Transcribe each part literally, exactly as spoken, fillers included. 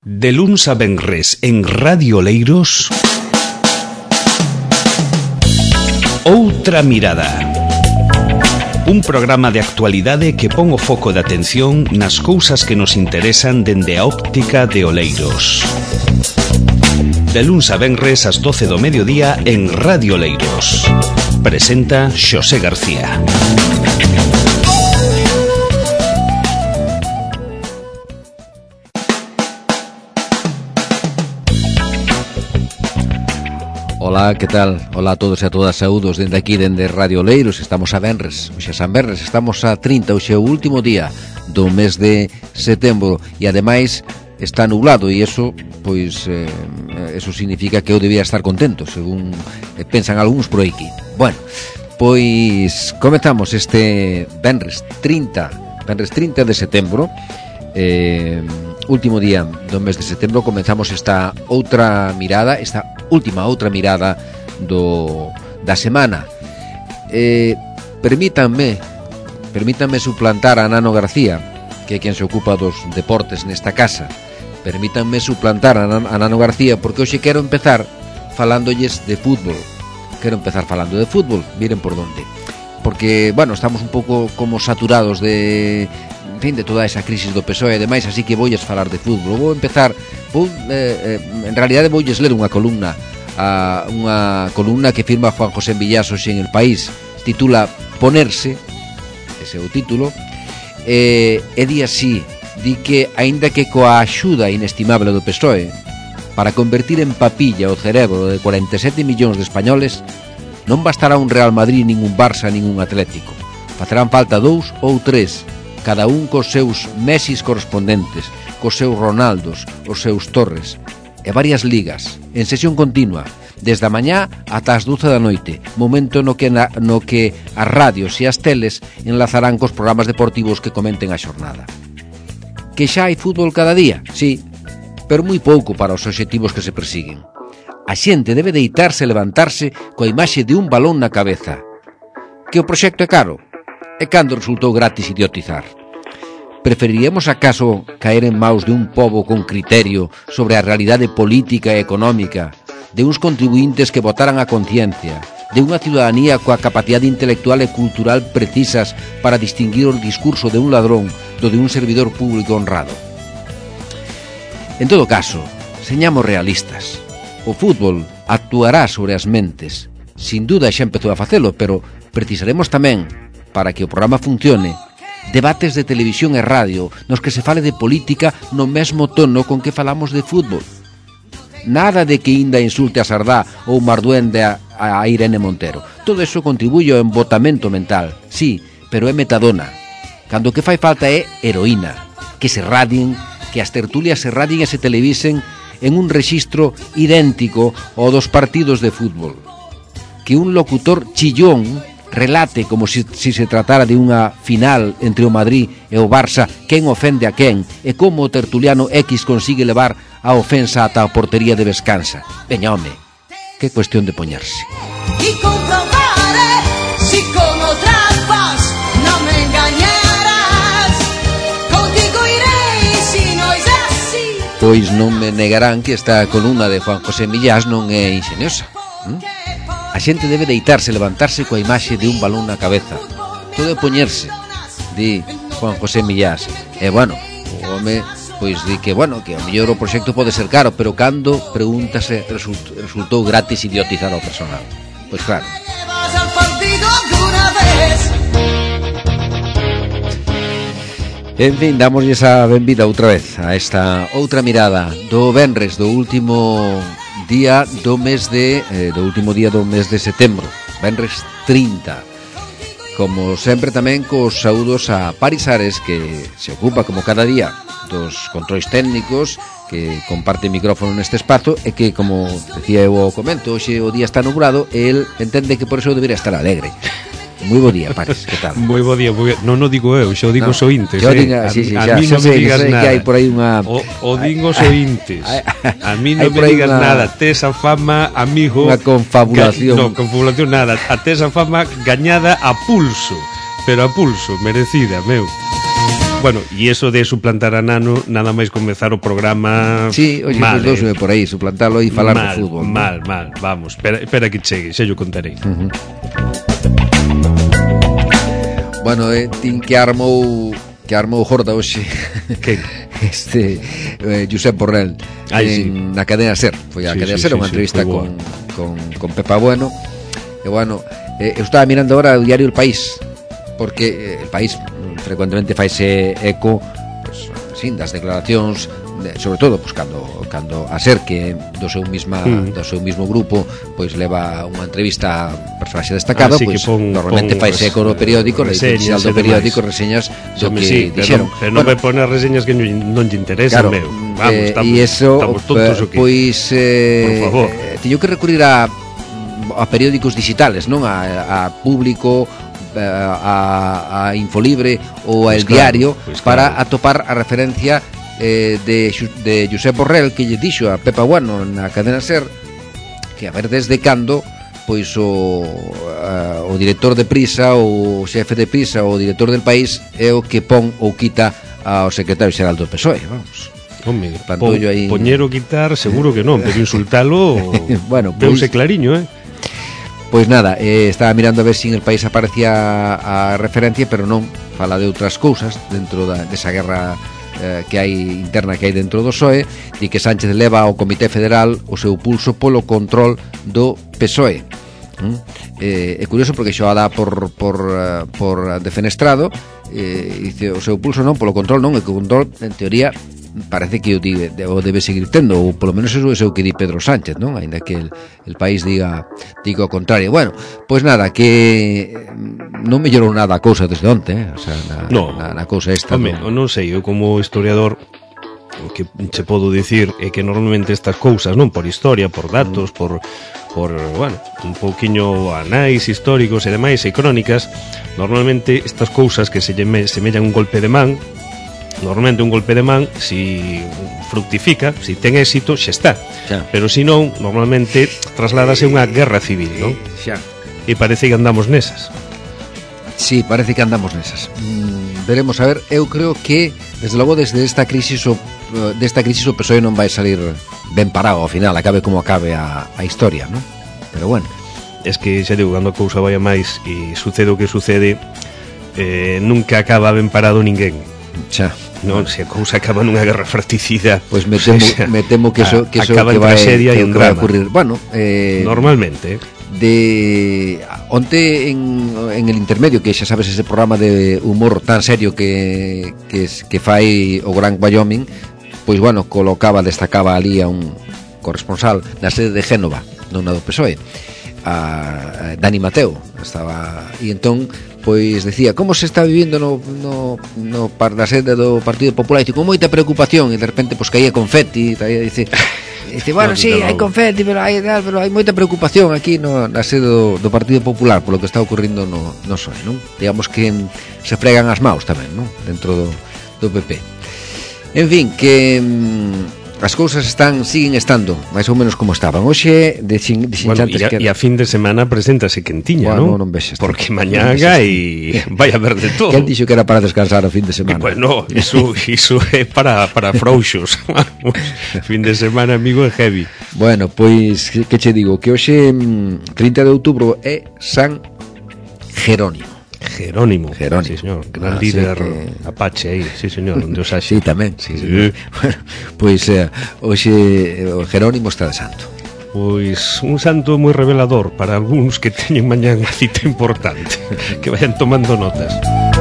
De luns a venres en Radio Oleiros, Outra Mirada. Un programa de actualidade que pon o foco de atención nas cousas que nos interesan dende a óptica de Oleiros. De luns a venres ás doce do mediodía en Radio Oleiros. Presenta Xosé García. Ola, que tal? Ola a todos e a todas, saúdos dende aquí, dende Radio Oleiros. Estamos a venres, hoxe a San Venres, estamos a trinta, hoxe é o último día do mes de setembro. E ademais está nublado e eso, pois, eh, eso significa que eu debía estar contento, según pensan algúns por aquí. Bueno, pois comezamos este venres trinta, venres trinta de setembro, eh, último día do mes de setembro. Comenzamos esta outra mirada, esta última outra mirada do da semana. Eh, permítanme, permítanme suplantar a Nano García, que é quen se ocupa dos deportes nesta casa. Permítanme suplantar a Nano García porque hoxe quero empezar falándolles de fútbol. Quero empezar falando de fútbol, miren por onde. Porque, bueno, estamos un pouco como saturados de, en fin, de toda esa crisis do P S O E e demais, así que voulles falar de fútbol. Vou empezar, vou, eh, eh, en realidade voulles ler unha columna, a, unha columna que firma Juan José Millás hoxe en El País, titula Ponerse, ese é o título, e, e di así, di que, aínda que coa axuda inestimable do P S O E, para convertir en papilla o cerebro de cuarenta e sete millóns de españoles, non bastará un Real Madrid, nin un Barça, nin un Atlético. Facerán falta dous ou tres, cada un cos seus Messis correspondentes, cos seus Ronaldos, os seus Torres, e varias ligas, en sesión continua, desde a mañá ata as doce da noite, momento no que, na, no que as radios e as teles enlazarán cos programas deportivos que comenten a xornada. Que xa hai fútbol cada día? Sí, pero moi pouco para os obxectivos que se persiguen. A xente debe deitarse e levantarse coa imaxe de un balón na cabeza. Que o proxecto é caro? E cando resultou gratis idiotizar? Preferiríamos acaso caer en maus de un pobo con criterio sobre a realidade política e económica, de uns contribuintes que votaran a conciencia, de unha ciudadanía coa capacidade intelectual e cultural precisas para distinguir o discurso de un ladrón do de un servidor público honrado? En todo caso, señamos realistas. O fútbol actuará sobre as mentes. Sin duda xa empezou a facelo, pero precisaremos tamén, para que o programa funcione, debates de televisión e radio nos que se fale de política no mesmo tono con que falamos de fútbol. Nada de que Inda insulte a Sardá ou Marduende a, a Irene Montero. Todo eso contribuye ao embotamento mental, sí, pero é metadona. Cando o que fai falta é heroína, que se radien, que as tertulias se radien e se televisen en un rexistro idéntico ao dos partidos de fútbol. Que un locutor chillón relate como se si, si se tratara de unha final entre o Madrid e o Barça, quen ofende a quen, e como o tertuliano X consigue levar a ofensa ata a portería de Vescansa. Veña, home, que cuestión de poñerse. Y comprobare si como trampas no me engañarás. Contigo iré si no es así. Pois non me negarán que esta columna de Juan José Millás non é ingeniosa. ¿Mm? A xente debe deitarse e levantarse coa imaxe de un balón na cabeza. Todo é poñerse, di Juan José Millás. E, bueno, o home, pois di que, bueno, que o mellor o proxecto pode ser caro, pero cando, pregúntase, result, resultou gratis idiotizar ao personal. Pois claro. En fin, damoslle esa benvida outra vez a esta outra mirada do venres, do último día do mes de eh, do último día do mes de setembro, venres trinta. Como sempre tamén cos saúdos a Paris Ares, que se ocupa como cada día dos controis técnicos, que comparte micrófono neste espazo e que, como decía eu ao comento, hoxe o día está nublado e el entende que por eso debería estar alegre. Moi bo día, Paris, que tal? Moi bo día, moi... non o digo eu, xa o digo no, os ointes, eh? Diga, sí, sí, a, xa, a mí non me digas nada. Que hai por aí unha... O, o digo os ointes. A mí non me digas una... nada. Tes a fama, amigo... Unha confabulación. Ga... Non, confabulación nada. A tes a fama gañada a pulso, pero a pulso, merecida, meu. Bueno, e iso de suplantar a Nano, nada máis comezar o programa. Sí, oye, mal, pues eh. por aí, suplantalo e falar mal, de fútbol. Mal, ¿no? mal, vamos, espera, espera que chegue, xa yo contarei. Uh-huh. Bueno, eh, tin que armou que armou Jorda hoxe. Que? Este eh, Josep Borrell Ay, en, sí. na Cadena Ser. Foi a Sí, Cadena sí, Ser, sí, unha sí, entrevista foi con, con, con Pepa Bueno. E bueno, eh, eu estaba mirando agora o diario El País, porque eh, El País mm, frecuentemente faise eco, pues, sin das declaracións de, sobre todo pues, cando, cando a Ser que do seu misma mm. do seu mismo grupo pois leva unha entrevista a personaxe destacado, ah, sí, pois pon, normalmente pon faise eco no periódico, na editorial do periódico, reseñas do que sí, dixeron. Pero non bueno, me pone reseñas que non lle interesan, claro, meu. Vamos, eh, estamos, e eso, estamos tontos o que. Pois eh, por favor. Eh, teño que recurrir a a periódicos digitales, non a, a público, a, a Infolibre ou a pues El claro, Diario pues para claro. atopar a referencia eh, de, de Josep Borrell que lle dixo a Pepa Bueno na Cadena Ser que a ver desde cando pois o, a, o director de Prisa ou o xefe de Prisa ou o director del País é o que pon ou quita ao secretario xeral do P S O E, vamos. Home, po, aí... poñero quitar seguro que non, pero insultalo bueno, veuse pois... clariño, eh. Pois nada, eh, estaba mirando a ver se si en El País aparecía a, a referencia, pero non, fala de outras cousas dentro da, desa guerra eh, que hai interna que hai dentro do P S O E, e que Sánchez leva ao Comité Federal o seu pulso polo control do P S O E. Mm? Eh, é curioso porque xo dá por, por, uh, por defenestrado, eh, dice o seu pulso non, polo control non, e que o control en teoría parece que o, di, o debe seguir tendo, ou polo menos eso é o que di Pedro Sánchez, non? Ainda que el, el país diga diga o contrario. Bueno, pois pues nada, que non mellorou nada a cousa desde onte, eh? O sea, na, no. na, na cousa esta. Home, non, non sei, eu como historiador o que che podo dicir é que normalmente estas cousas, non, por historia, por datos, por por, bueno, un pouquiño anais históricos e demais e crónicas, normalmente estas cousas que se lle semellan un golpe de man, normalmente un golpe de man, si fructifica, si ten éxito, xa está. Xa. Pero si non, normalmente trasládase unha guerra civil, non? Xa. E parece que andamos nesas. Sí, parece que andamos nesas. Mm, veremos a ver, eu creo que desde logo desde esta crisis o desta crisis o P S O E non vai salir ben parado ao final, acabe como acabe a, a historia, non? Pero bueno, es que xa digo, cando a cousa vai a máis e sucede o que sucede, eh, nunca acaba ben parado ninguén. Xa. Non, se a cousa acaba nunha guerra fratricida, pois me temo, o sea, me temo que eso que eso acaba que en vai, tragedia que, e en que vai drama. ocurrir. Bueno, eh, normalmente, eh. de onte en, en el intermedio, que xa sabes ese programa de humor tan serio que que, que fai o Gran Wyoming, pois bueno, colocaba, destacaba ali a un corresponsal na sede de Génova, non na do P S O E, a, a Dani Mateo, estaba e entón pois decía como se está vivindo no, no, no par da sede do Partido Popular, e con moita preocupación, e de repente pois caía confeti, e dice Dice, bueno, no, sí, hai confeti, pero hai pero hai moita preocupación aquí no, na sede do, do Partido Popular polo que está ocurrindo no, no P S O E, non? Digamos que se fregan as maus tamén, non? Dentro do, do P P. En fin, que mm, as cousas están siguen estando máis ou menos como estaban. Hoxe de xin, de bueno, e, a, que... e a fin de semana preséntase quentiña, bueno, non? non vexes, porque mañá hai vai haber de todo. Quen dixo que era para descansar o fin de semana? Que, bueno, iso, iso é para, para frouxos. Fin de semana, amigo, é heavy. Bueno, pois, que che digo? Que hoxe, trinta de outubro, é San Jerónimo. Jerónimo, Jerónimo. Sí, señor, gran Ah, líder sí que... apache aí, sí, señor, onde os haxe. Sí, tamén, sí, sí. sí. Bueno, pois eh, hoxe o Jerónimo está de santo. Pois un santo moi revelador para algúns que teñen mañá unha cita importante, que vayan tomando notas.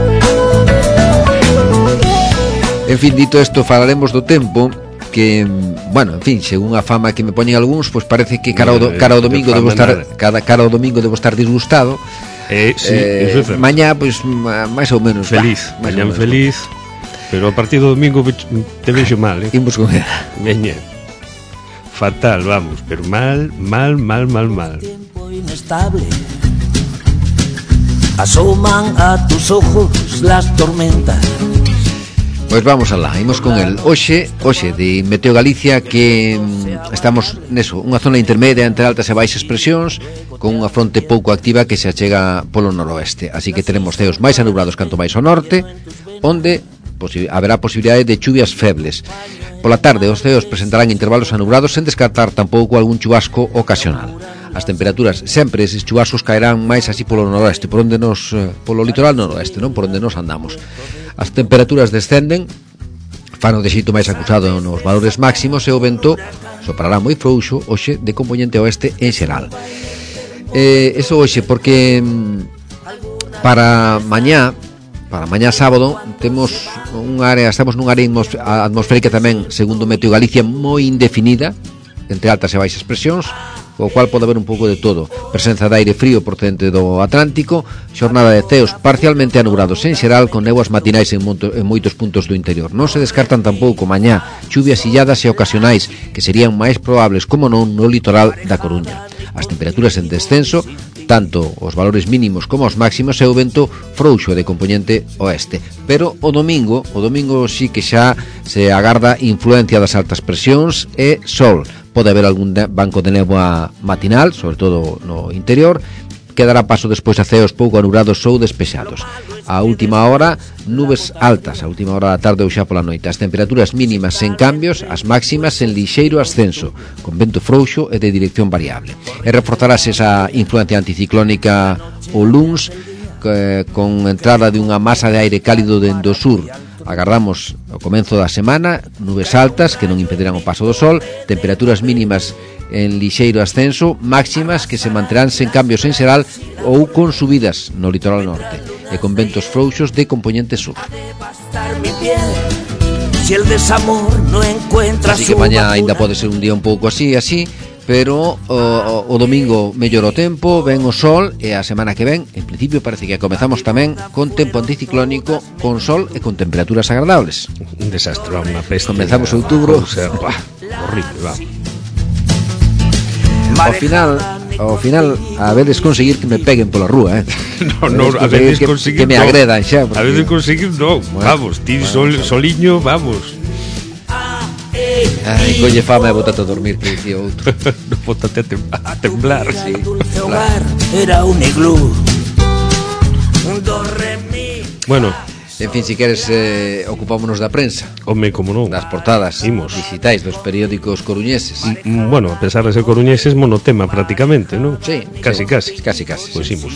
En fin, dito isto, falaremos do tempo que, bueno, en fin, según a fama que me poñen algúns, pois parece que cara ao, do, cara ao domingo debo estar cada cara ao domingo debo estar disgustado. Eh, sí, eh, eso é certo. mañá, pois, máis ou menos feliz, bah, mañán feliz, pero a partir do domingo te vexo mal, eh? Imos con ela. Veña, fatal, vamos, pero mal, mal, mal, mal, mal. Tiempo inestable, asoman a tus ojos las tormentas. Pois vamos alá, imos con el. Hoxe, hoxe de Meteo Galicia, que mm, estamos neso, unha zona intermedia entre altas e baixas presións, con unha fronte pouco activa que se achega polo noroeste. Así que teremos ceos máis anubrados canto máis ao norte, onde posi- haberá posibilidade de chuvias febles. Pola tarde os ceos presentarán intervalos anubrados sen descartar tampouco algún chubasco ocasional. As temperaturas, sempre eses chubascos caerán máis así polo noroeste, por onde nos, polo litoral noroeste, non por onde nos andamos. As temperaturas descenden, fano de xeito máis acusado nos valores máximos e o vento soprará moi frouxo hoxe de componente oeste en xeral. Eh, eso hoxe porque para mañá, para mañá sábado temos un área, estamos nunha área atmosférica tamén, segundo Meteo Galicia, moi indefinida, entre altas e baixas presións, o cual pode haber un pouco de todo. Presenza de aire frío procedente do Atlántico, xornada de ceos parcialmente anubrados en xeral, con néboas matinais en, monto, en moitos puntos do interior. Non se descartan tampouco mañá chuvias illadas e ocasionais, que serían máis probables, como non, no litoral da Coruña. As temperaturas en descenso, tanto os valores mínimos como os máximos, e o vento frouxo de componente oeste. Pero o domingo, o domingo sí que xa se agarda influencia das altas presións e sol. Pode haber algún banco de néboa matinal, sobre todo no interior, que dará paso despois a ceos pouco anubrados ou despexados. A última hora, nubes altas, a última hora da tarde ou xa pola noite. As temperaturas mínimas sen cambios, as máximas en lixeiro ascenso, con vento frouxo e de dirección variable. E reforzarase esa influencia anticiclónica o luns, eh, con entrada de unha masa de aire cálido dende o sur. Agardamos o comenzo da semana nubes altas que non impedirán o paso do sol, temperaturas mínimas en lixeiro ascenso, máximas que se manterán sen cambios en xeral ou con subidas no litoral norte e con ventos frouxos de componente sur. Así que mañá ainda pode ser un día un pouco así, así, pero o, o domingo mellor o tempo, ven o sol, e a semana que ven, en principio parece que comezamos tamén con tempo anticiclónico, con sol e con temperaturas agradables. Un desastre, va, unha peste. Comezamos outubro, o sea, bah, horrible, va. Ao final, ao final a veces conseguir que me peguen pola rúa, eh. No, no, a veces que, conseguir que me no. agredan xa, porque... A veces conseguir no, bueno, vamos, ti bueno, sol, soliño, vamos. Ai, colle fama e botate a dormir, que dicía outro. No, botate a, tem a temblar. Sí, temblar. Era un iglú. Un do re mi. Bueno, en fin, si queres eh, ocupámonos da prensa. Home, como non. Das portadas Imos. digitais dos periódicos coruñeses. Mm, bueno, a pesar de ser coruñeses, monotema prácticamente, non? Sí, casi, sí, casi. Casi, casi. Pois imos.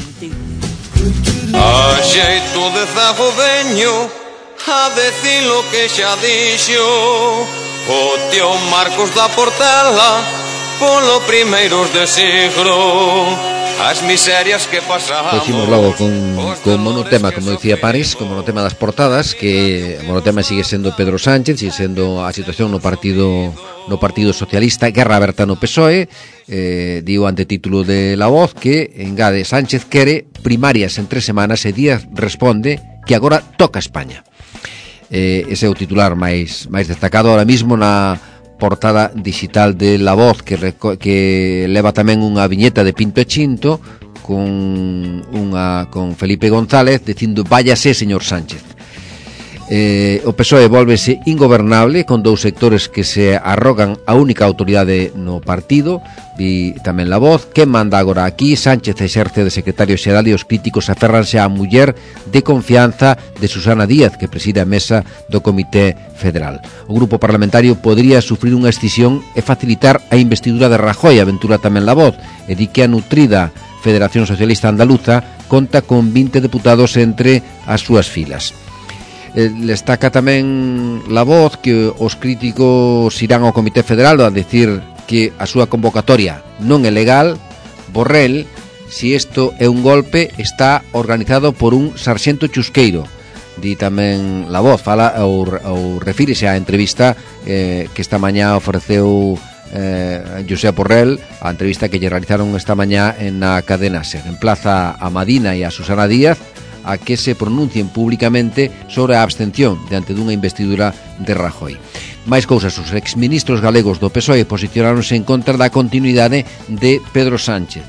A xeito de zago veño a decir lo que xa dixo o tío Marcos da Portela polo primeiros de siglo. As miserias que pasamos. Decimos logo con, con monotema, como decía París, con monotema das portadas, que monotema sigue sendo Pedro Sánchez, sigue sendo a situación no partido no Partido Socialista, guerra aberta no P S O E. Eh, digo ante título de La Voz que engade: Sánchez quere primarias en tres semanas e Díaz responde que agora toca España. Eh, ese é o titular máis máis destacado ahora mismo na portada digital de La Voz, que, reco- que leva tamén unha viñeta de Pinto e Chinto con unha con Felipe González dicindo: váyase, señor Sánchez. Eh, o P S O E volvese ingobernable, con dous sectores que se arrogan a única autoridade no partido. Vi tamén La Voz: que manda agora aquí? Sánchez exerce de secretario xeral e os críticos aferranse á muller de confianza de Susana Díaz, que preside a mesa do Comité Federal. O grupo parlamentario podría sufrir unha escisión e facilitar a investidura de Rajoy, aventura tamén La Voz, e di que a nutrida Federación Socialista Andaluza conta con vinte deputados entre as súas filas. Eh, destaca tamén La Voz que os críticos irán ao Comité Federal a decir que a súa convocatoria non é legal. Borrell, si isto é un golpe, está organizado por un sarxento chusqueiro. Di tamén La Voz, fala ou, ou refírese á entrevista eh, que esta mañá ofreceu eh, José Borrell, a entrevista que lle realizaron esta mañá en na cadena SER. Emplaza a Madina e a Susana Díaz a que se pronuncien públicamente sobre a abstención diante dunha investidura de Rajoy. Máis cousas: os exministros galegos do P S O E posicionáronse en contra da continuidade de Pedro Sánchez.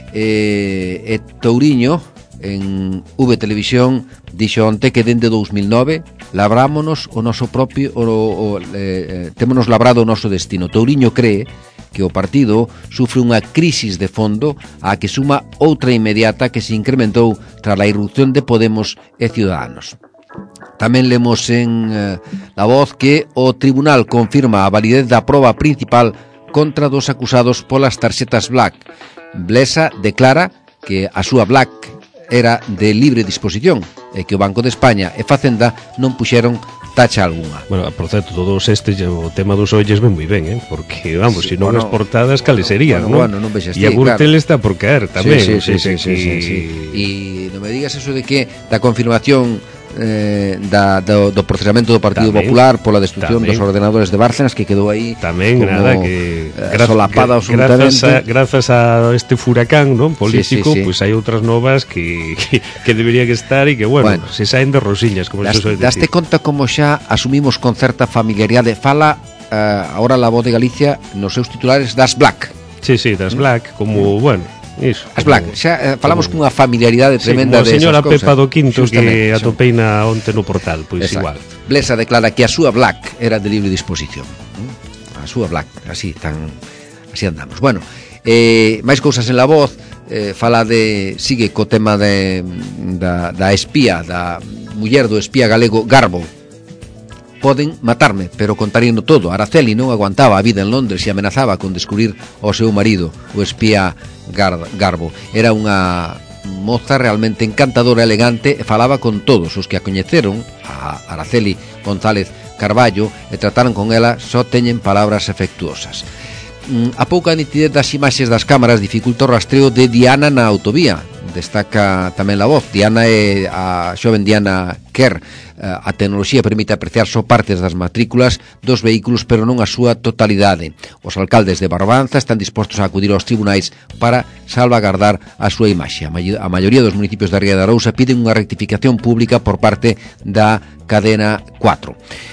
E, e Touriño, en V Televisión, dixo onte que dende dous mil nove labrámonos o noso propio o, o, eh, témonos labrado o noso destino. Touriño cree que o partido sufre unha crisis de fondo á que suma outra inmediata que se incrementou tras a irrupción de Podemos e Ciudadanos. tamén lemos en eh, La Voz que o tribunal confirma a validez da proba principal contra dos acusados polas tarxetas Black. Blesa declara que a súa Black era de libre disposición e que o Banco de España e Facenda non puxeron tacha alguna. Bueno, por certo, todos estes, o tema dos olles ven moi ben, eh? Porque, vamos, se sí, non bueno, as portadas, cales serían, bueno, non? Bueno, non vexas e a Gürtel claro. Está por caer tamén. Sí, sí, sí, sí, sí, sí, sí. E non me digas eso de que da confirmación eh, da, do, do procesamento do Partido tamén, Popular pola destrucción tamén. Dos ordenadores de Bárcenas que quedou aí tamén, como nada, que eh, solapada absolutamente. Grazas a, grazas a este furacán, non, político, sí, sí, sí. Pois pues hai outras novas que, que, que debería que estar e que, bueno, bueno, se saen de rosiñas, como das, se soe decir. Daste conta como xa asumimos con certa familiaridade. Fala uh, ahora La Voz de Galicia nos seus titulares das Black. Sí, sí, das Black, como, bueno, iso. As Black, xa eh, falamos como, cunha familiaridade tremenda sí, de esas cousas. Pepa do Quinto que atopei na onte no portal, pois pues igual. Blesa declara que a súa Black era de libre disposición. A súa Black, así tan así andamos. Bueno, eh, máis cousas en La Voz, eh, fala de sigue co tema de da, da espía, da muller do espía galego Garbo. Poden matarme, pero contaríano todo. Araceli non aguantaba a vida en Londres e amenazaba con descubrir ao seu marido, o espía Gar Garbo. Era unha moza realmente encantadora, elegante, e falaba con todos os que a coñeceron, a Araceli González Carballo, e trataron con ela, só teñen palabras afectuosas. A pouca nitidez das imaxes das cámaras dificulta o rastreo de Diana na autovía. Destaca tamén La Voz. Diana é a xoven Diana Kerr. A tecnoloxía permite apreciar só partes das matrículas dos vehículos, pero non a súa totalidade. Os alcaldes de Barbanza están dispostos a acudir aos tribunais para salvagardar a súa imaxe. A maioría dos municipios da Ría de Arousa piden unha rectificación pública por parte da cadena cuatro.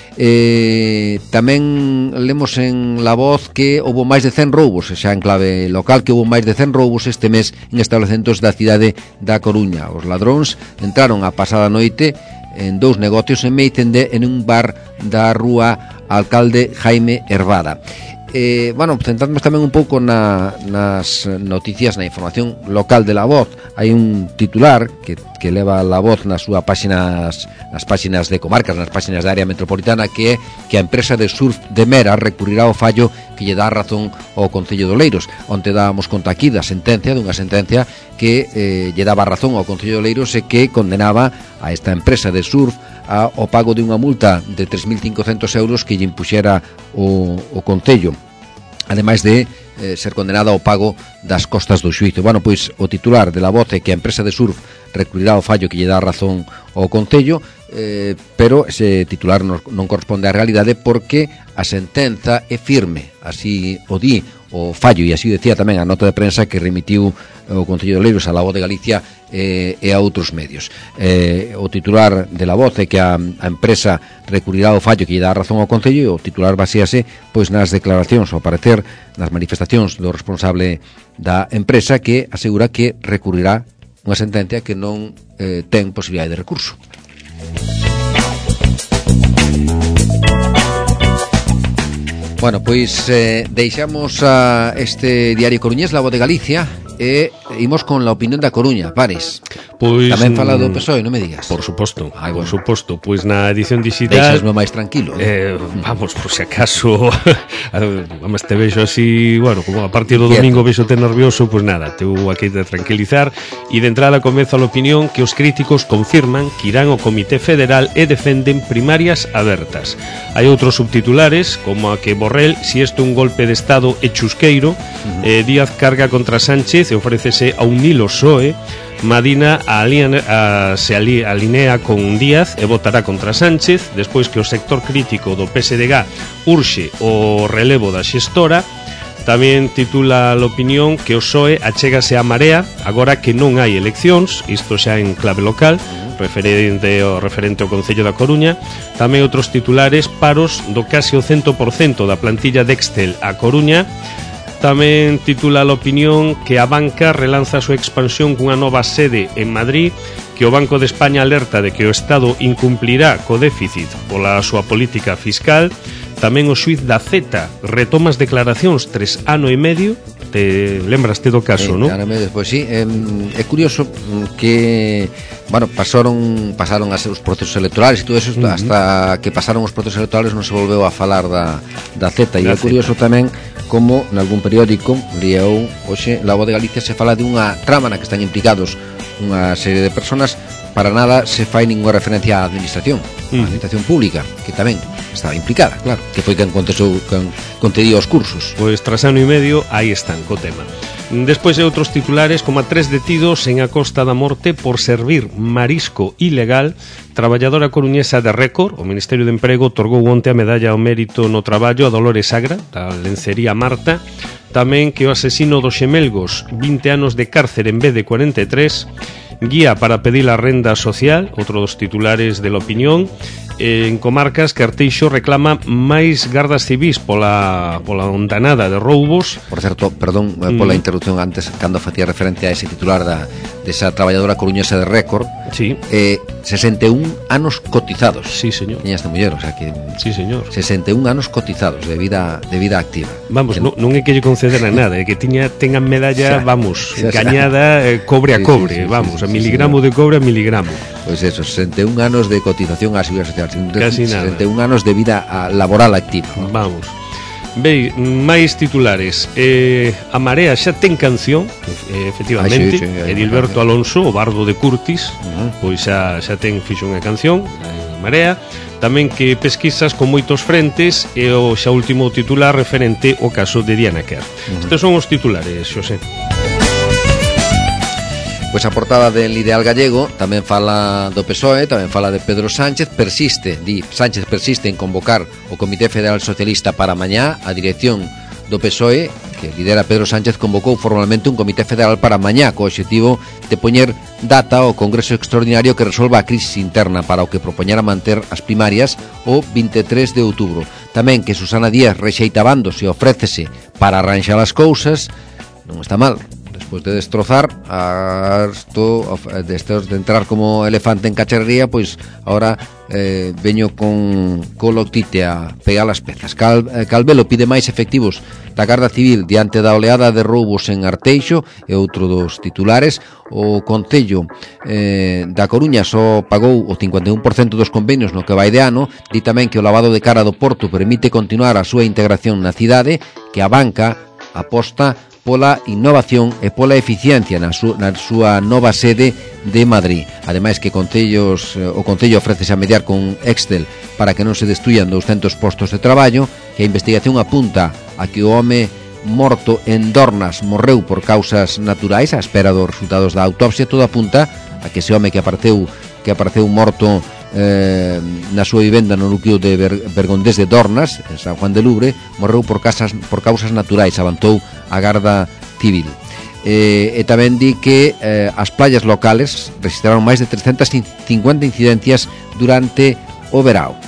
Eh, tamén lemos en La Voz que houbo máis de cen roubos, xa en clave local, que houbo máis de cen roubos este mes en establecementos da cidade da Coruña. Os ladróns entraron a pasada noite en dous negocios en Meitende, en un bar da rúa Alcalde Jaime Hervada. Eh, bueno, centramos tamén un pouco na, nas noticias, na información local de La Voz. Hai un titular que, que leva La Voz nas súas páxinas, nas páxinas de comarcas, nas páxinas da área metropolitana, que é que a empresa de surf de Mera recurrirá ao fallo que lle dá razón ao Concello de Oleiros, onde dábamos conta aquí da sentencia, dunha sentencia que eh, lle daba razón ao Concello de Oleiros e que condenaba a esta empresa de surf a, ao pago de unha multa de tres mil cincocentos euros que lle impuxera o, o Concello, ademais de eh, ser condenada ao pago das costas do xuízo. Bueno, pois o titular de La Voz é que a empresa de surf recurrirá ao fallo que lle dá razón ao Concello, eh, pero ese titular non, non corresponde á realidade porque a sentenza é firme, así o di o fallo, e así decía tamén a nota de prensa que remitiu o Concello de Oleiros a La Voz de Galicia eh, e a outros medios. Eh, o titular de La Voz é que a, a empresa recurrirá ao fallo que lle dá razón ao Concello, e o titular basease pois nas declaracións, ao parecer nas manifestacións do responsable da empresa, que asegura que recurrirá unha sentencia que non eh, ten posibilidade de recurso. Bueno, pois eh, deixamos a este diario coruñés, La Voz de Galicia, e imos con la opinión da Coruña, Pares. Pois tamén fala do P S O E, non me digas. Por suposto, Ay, por bueno. suposto. Pois na edición digital deixasme máis tranquilo, eh? Eh, vamos, por si acaso vamos, te vexo así, bueno, como a partir do domingo vexo te nervioso, pois nada, te vou aquí de tranquilizar. E de entrada comezo a opinión que os críticos confirman que irán ao Comité Federal e defenden primarias abertas. Hai outros subtitulares, como a que Borrell, si isto é un golpe de Estado e chusqueiro, uh-huh. eh, Díaz carga contra Sánchez e ofrécese a unilo P S O E. Madina a aline, a, se ali, alinea con Díaz e votará contra Sánchez, despois que o sector crítico do P S D G urxe o relevo da xestora. Tamén titula a opinión que o P S O E achégase á Marea agora que non hai eleccións, isto xa en clave local, referente ao, referente ao Concello da Coruña. Tamén outros titulares, paros do case o cento por cento da plantilla de Excel a Coruña. Tamén titula a opinión que a banca relanza a súa expansión cunha nova sede en Madrid, que o Banco de España alerta de que o Estado incumplirá co déficit pola súa política fiscal. Tamén o xuiz da Z retoma as declaracións tres ano e medio Te lembraste do caso, eh, non? Despois, sí, eh, é curioso que bueno, pasaron pasaron a ser os procesos electorales e todo eso, uh-huh. hasta que pasaron os procesos electorales non se volveu a falar da, da Z, e é curioso tamén como nalgún periódico lía eu hoxe, La Voz de Galicia, se fala de unha trama na que están implicados unha serie de personas. Para nada se fai ninguna referencia á administración, uh-huh. a administración pública, que tamén estaba implicada, claro, que foi quen contesou, quen contedía os cursos. Pois tras ano e medio, aí están co tema. Despois de outros titulares, como a tres detidos en a Costa da Morte por servir marisco ilegal. Traballadora coruñesa de Récord, o Ministerio de Emprego otorgou onte a medalla ao mérito no traballo a Dolores Agra, da lencería Marta. Tamén que o asesino dos Xemelgos, vinte anos de cárcere en vez de cuarenta e tres. Guía para pedir a renda social, outro dos titulares de La Opinión. En comarcas que Arteixo reclama máis gardas civís pola, pola ondanada de roubos. Por certo, perdón mm. pola interrupción antes, cando facía referencia a ese titular da, desa traballadora coruñesa de Récord. Sí. eh, sesenta e un anos cotizados. Sí, señor. Tiña esta muller, o sea que sí, señor. sesenta e un anos cotizados de vida de vida activa. Vamos, que non, non é que lle concederan nada, é que tiña tengan medalla, xa, vamos, xa, engañada eh, cobre a cobre, sí, sí, sí, vamos, sí, sí, a miligramo sí, de cobre a miligramo. Pois pues eso, sesenta e un anos de cotización á Seguridade Social. Casi nada. sesenta e un anos de vida laboral activa, ¿no? Vamos. Vei, máis titulares. eh, A Marea xa ten canción, eh, efectivamente. Ay, sí, sí, Edilberto Alonso, o bardo de Curtis, uh-huh. pois xa, xa ten fixo unha canción, a Marea. Tamén que pesquisas con moitos frentes, e o xa último titular referente ao caso de Diana Kerr. uh-huh. Estes son os titulares, Xosé. Pois a portada del Ideal Gallego tamén fala do P S O E, tamén fala de Pedro Sánchez. Persiste, di Sánchez persiste en convocar o Comité Federal Socialista para mañá. A dirección do P S O E, que lidera Pedro Sánchez, convocou formalmente un Comité Federal para mañá co obxectivo de poñer data ao Congreso Extraordinario que resolva a crisis interna, para o que propoñera manter as primarias o vinte e tres de outubro. Tamén que Susana Díaz rexeita bandos e ofrécese para arranxar as cousas. Non está mal. Despois de destrozar esto, destos de entrar como elefante en cacharrería, pois agora eh, veño con coloctite a pegar as pezas. Cal, eh, Calvelo pide máis efectivos da Garda Civil diante da oleada de roubos en Arteixo, e outro dos titulares. O Concello eh, da Coruña só pagou o cincuenta e un por cento dos convenios no que vai de ano. Di tamén que o lavado de cara do Porto permite continuar a súa integración na cidade, que a banca aposta pola innovación e pola eficiencia na, su, na súa nova sede de Madrid. Ademais que concellos, o Concello ofrécese a mediar con Excel para que non se destruyan douscentos postos de traballo, que a investigación apunta a que o home morto en Dornas morreu por causas naturais. A espera dos resultados da autopsia, todo apunta a que ese home que apareceu que apareceu morto eh, na súa vivenda no núcleo de Ver, Bergondés de Dornas, en San Juan de Lubre, morreu por, casas, por causas naturais, avantou a Garda Civil. Eh, e tamén di que eh, as playas locales registraron máis de trescentas cincuenta incidencias durante o verao.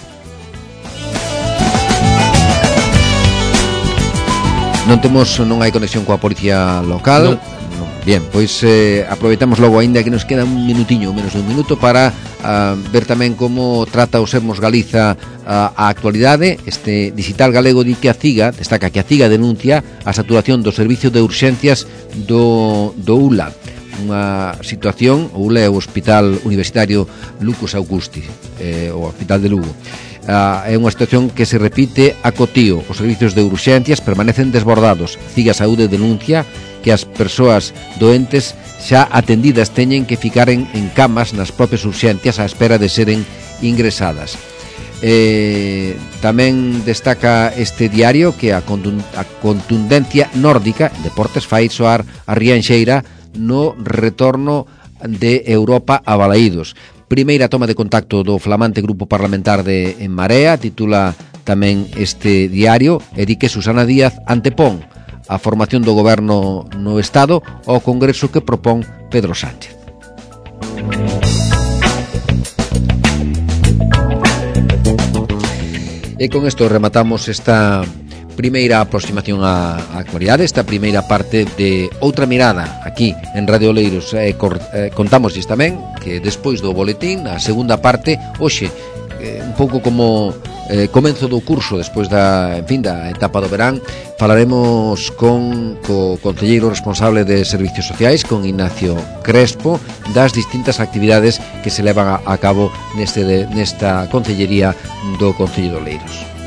Non temos, non hai conexión coa policía local. No. Bien, pois eh, aproveitamos logo, aínda que nos queda un minutiño, menos de un minuto, para uh, ver tamén como trata o Sermos Galiza uh, a actualidade. Este digital galego di que a CIGA, destaca que a CIGA denuncia a saturación do servicio de urxencias do, do U L A. Unha situación, o U L A é o Hospital Universitario Lucas Augusti, eh, o Hospital de Lugo. Uh, é unha situación que se repite a cotío. Os servicios de urxencias permanecen desbordados. CIGA Saúde denuncia que as persoas doentes xa atendidas teñen que ficar en, en camas nas propias urxencias á espera de seren ingresadas. Eh, tamén destaca este diario que a, contun, a contundencia nórdica en deportes fai soar a Rianxeira no retorno de Europa a Balaídos. Primeira toma de contacto do flamante grupo parlamentar de En Marea, titula tamén este diario, e di que Susana Díaz antepón a formación do goberno no Estado ao Congreso que propón Pedro Sánchez. E con isto rematamos esta primeira aproximación á actualidade, esta primeira parte de Outra Mirada aquí en Radio Oleiros. Eh, cor, eh, contámosles tamén que despois do boletín, a segunda parte, hoxe eh, un pouco como eh, comenzo do curso despois da, en fin, da etapa do verán. Falaremos con co concelleiro responsable de Servicios Sociais, con Ignacio Crespo, das distintas actividades que se levan a, a cabo neste de, nesta concellería do Concello de Oleiros.